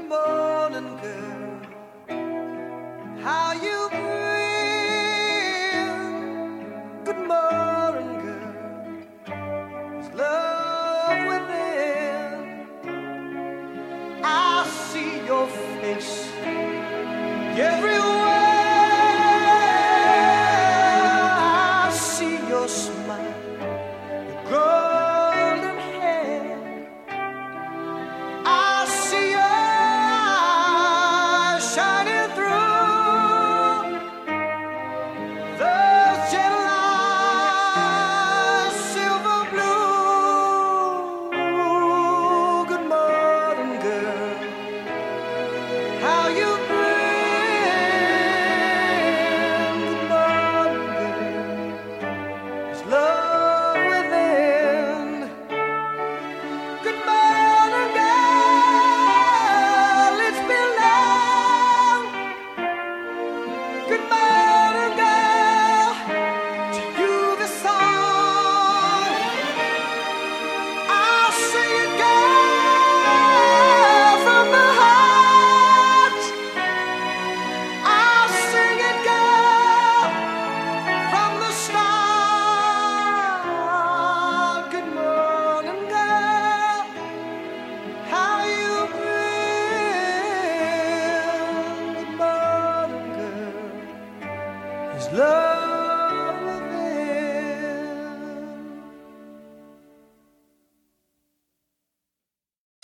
Good morning, girl. How you been? Good morning, girl. There's love within. I see your face everywhere. I see your smile, your golden hair. I see your eyes shining through those gentle eyes, silver blue. Good morning, girl. How you been? Good morning, girl. There's love within. Good morning, girl. It's been long. Good morning, girl. To you the song. I'll sing it, girl, from the heart. I'll sing it, girl, from the start. Good morning, girl. How you been? Good morning, girl. His love